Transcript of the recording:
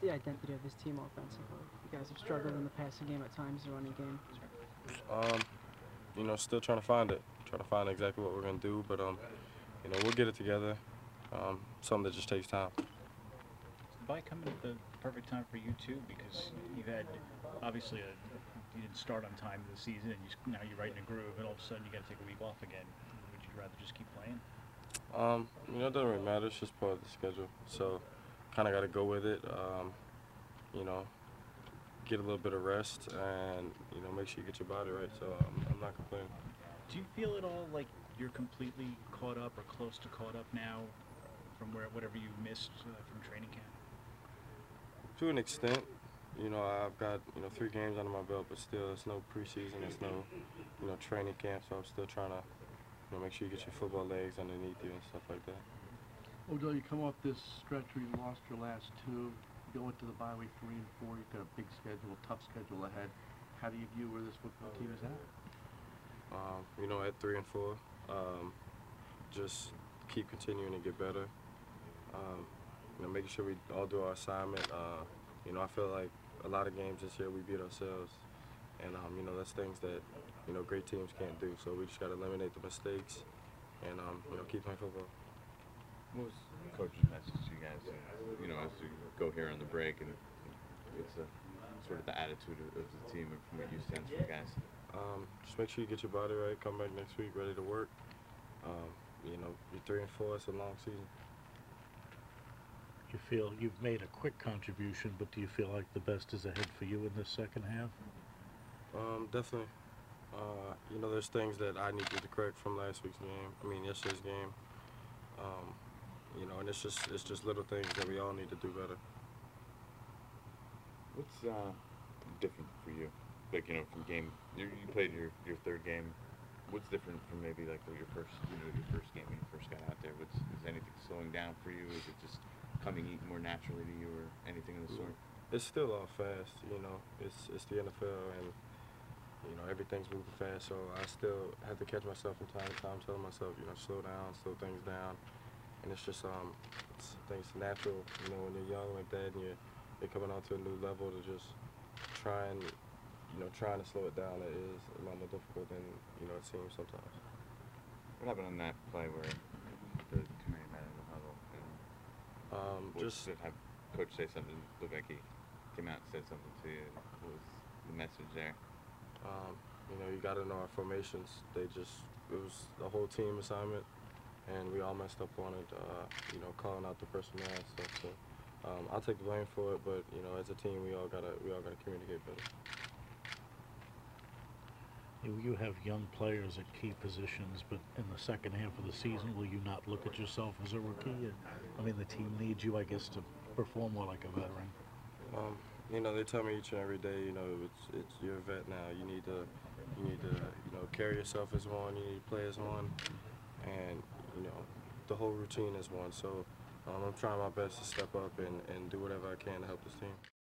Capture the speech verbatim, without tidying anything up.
the identity of this team offensively? You guys have struggled in the passing game at times, the running game. Um, you know, still trying to find it, trying to find exactly what we're gonna do, but um, you know, we'll get it together. Um, something that just takes time. The bye coming at the perfect time for you too, because you've had obviously a you didn't start on time in the season, and you, s- now you're right in a groove, and all of a sudden you got to take a week off again. Would you rather just keep playing? Um, you know, it doesn't really matter. It's just part of the schedule. So, kind of got to go with it. Um, you know, get a little bit of rest, and you know, make sure you get your body right. So, I'm, I'm not complaining. Do you feel at all like you're completely caught up or close to caught up now from where whatever you missed uh, from training camp? To an extent, you know, I've got you know three games under my belt, but still, it's no preseason. It's no you know training camp. So I'm still trying to you know make sure you get your football legs underneath you and stuff like that. Odell, you come off this stretch where you lost your last two, you go into the bye week three and four, you've got a big schedule, tough schedule ahead. How do you view where this football team is at? Um, you know, at three and four, um, just keep continuing to get better. Um, you know, making sure we all do our assignment. Uh, you know, I feel like a lot of games this year we beat ourselves, and um, you know that's things that you know great teams can't do. So we just got to eliminate the mistakes, and um, you know keep playing football. What was coach's message to you guys, uh, you know, as we go here on the break, and it's a, sort of the attitude of, of the team and from what you sense from guys? Um, just make sure you get your body right. Come back next week ready to work. Um, you know, you're three and four. It's a long season. You feel you've made a quick contribution, but do you feel like the best is ahead for you in this second half? Um, definitely. Uh, you know, there's things that I needed to correct from last week's game. I mean, yesterday's game. Um, you know, and it's just it's just little things that we all need to do better. What's uh, different for you? Like, you know, from game, you, you played your, your third game. What's different from maybe like your first, you know, your first game when you first got out there? What's, is anything slowing down for you? Is it just coming e- more naturally to you, or anything of the sort? It's still all fast, you know. It's it's the N F L, and you know everything's moving fast. So I still have to catch myself from time to time, telling myself, you know, slow down, slow things down. And it's just um, it's, I think it's natural, you know, when you're young like that and you're you're coming onto a new level to just try and you know trying to slow it down. It is a lot more difficult than you know it seems sometimes. What happened on that play where the two man met in the huddle? And Um, what just did have coach say something? Looked like he came out and said something to you. What was the message there? um, you know, you got to know our formations. They just it was a whole team assignment, and we all messed up on it. Uh, you know, calling out the personnel and stuff. So um, I'll take the blame for it, but you know, as a team, we all gotta we all gotta communicate better. You, you have young players at key positions, but in the second half of the season, will you not look at yourself as a rookie? I mean, the team needs you, I guess, to perform more like a veteran. Um, you know, they tell me each and every day, you know, it's it's you're a vet now. You need to you need to you know carry yourself as one. You need to play as one, and you know the whole routine is one. So um, I'm trying my best to step up and, and do whatever I can to help this team.